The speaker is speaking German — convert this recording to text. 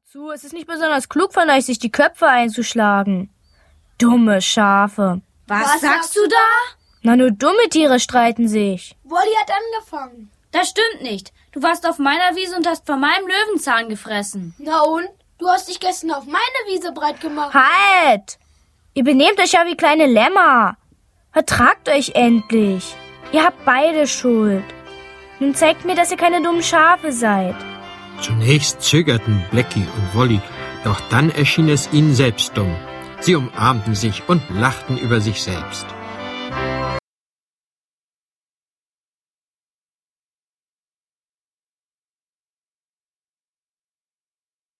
zu, es ist nicht besonders klug von euch, sich die Köpfe einzuschlagen. Dumme Schafe. Was sagst du da? Na, nur dumme Tiere streiten sich. Wolli hat angefangen. Das stimmt nicht. Du warst auf meiner Wiese und hast von meinem Löwenzahn gefressen. Na und? Du hast dich gestern auf meine Wiese breit gemacht. Halt! Ihr benehmt euch ja wie kleine Lämmer. Vertragt euch endlich. Ihr habt beide Schuld. Nun zeigt mir, dass ihr keine dummen Schafe seid. Zunächst zögerten Blecki und Wolli, doch dann erschien es ihnen selbst dumm. Sie umarmten sich und lachten über sich selbst.